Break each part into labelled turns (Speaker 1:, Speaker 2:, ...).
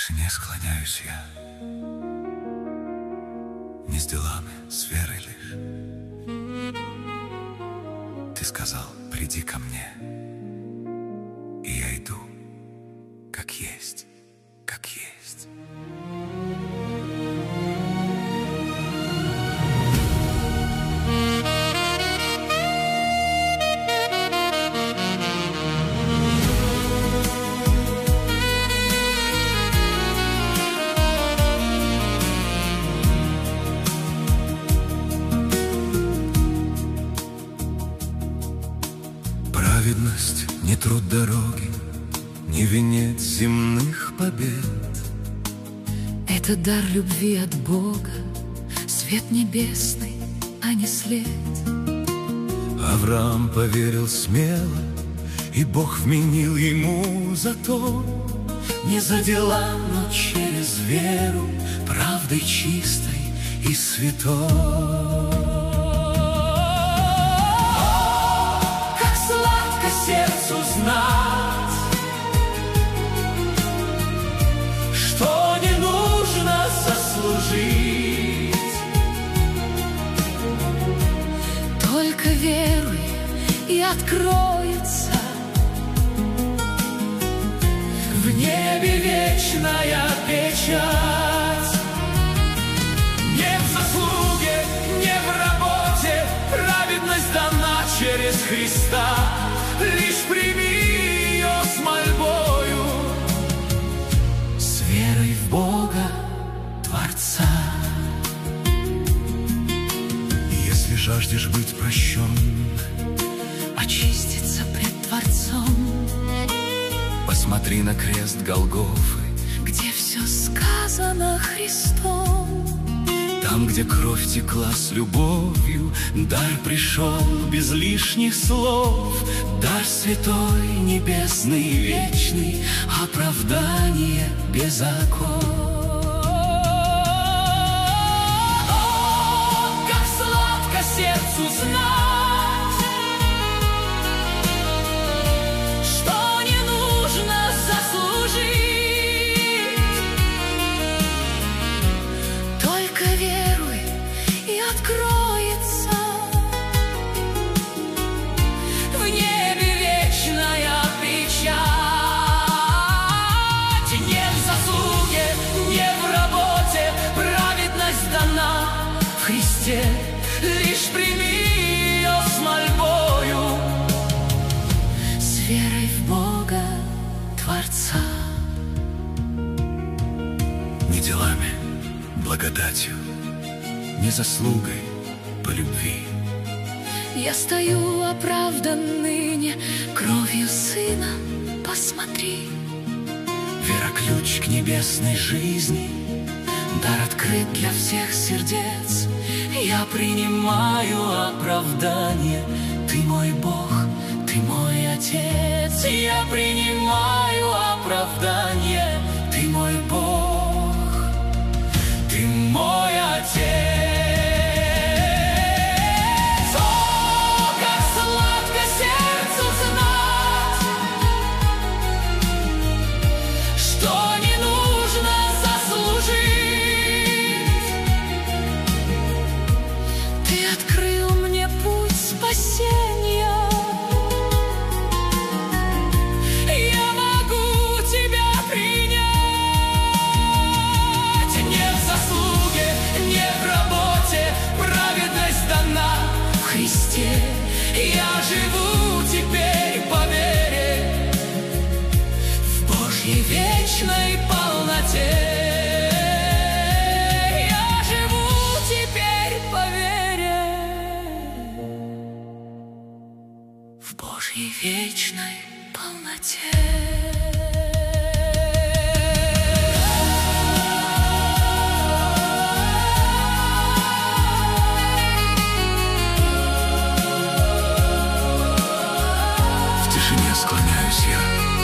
Speaker 1: тишине склоняюсь я, не с делами, с верой лишь. Ты сказал: приди ко мне, и я иду, как есть, как есть. Праведность не труд дороги, не венец земных побед.
Speaker 2: Это дар любви от Бога, свет небесный, а не след.
Speaker 1: Авраам поверил смело, и Бог вменил ему за то. Не за дела, но через веру, правдой чистой и святой. Сердцу знать, что не нужно заслужить.
Speaker 2: Только веруй, и откроется
Speaker 1: в небе вечная печать. Не в заслуге, не в работе, праведность дана через Христа. Лишь прими ее с мольбою, с верой в Бога, Творца. Если жаждешь быть прощен,
Speaker 2: очиститься пред Творцом,
Speaker 1: посмотри на крест Голгофы,
Speaker 2: где все сказано Христом.
Speaker 1: Там, где кровь текла с любовью, дар пришел без лишних слов. Дар святой, небесный, вечный, оправдание без оков. О, как сладко сердцу знать, что не нужно заслужить.
Speaker 2: Только веруй, и откроется
Speaker 1: в небе вечная печать. Не в заслуге, не в работе, праведность дана в Христе. Лишь прими ее с мольбою,
Speaker 2: с верой в Бога, Творца.
Speaker 1: Не делами, благодатью, не заслугой, по любви.
Speaker 2: Я стою оправдан ныне кровью Сына, посмотри.
Speaker 1: Вера — ключ к небесной жизни, дар открыт для всех сердец. Я принимаю оправдание, Ты мой Бог, Ты мой Отец. Я принимаю оправдание, Ты мой Бог, Ты мой Отец. Я живу теперь по вере в Божьей вечной полноте. Я живу теперь по вере в Божьей вечной полноте. Склоняюсь я,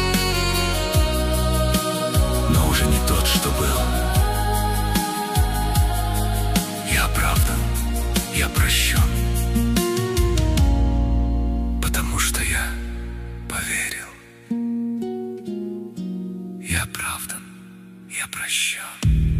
Speaker 1: но уже не тот, что был. Я оправдан, я прощен, потому что я поверил. Я оправдан, я прощен.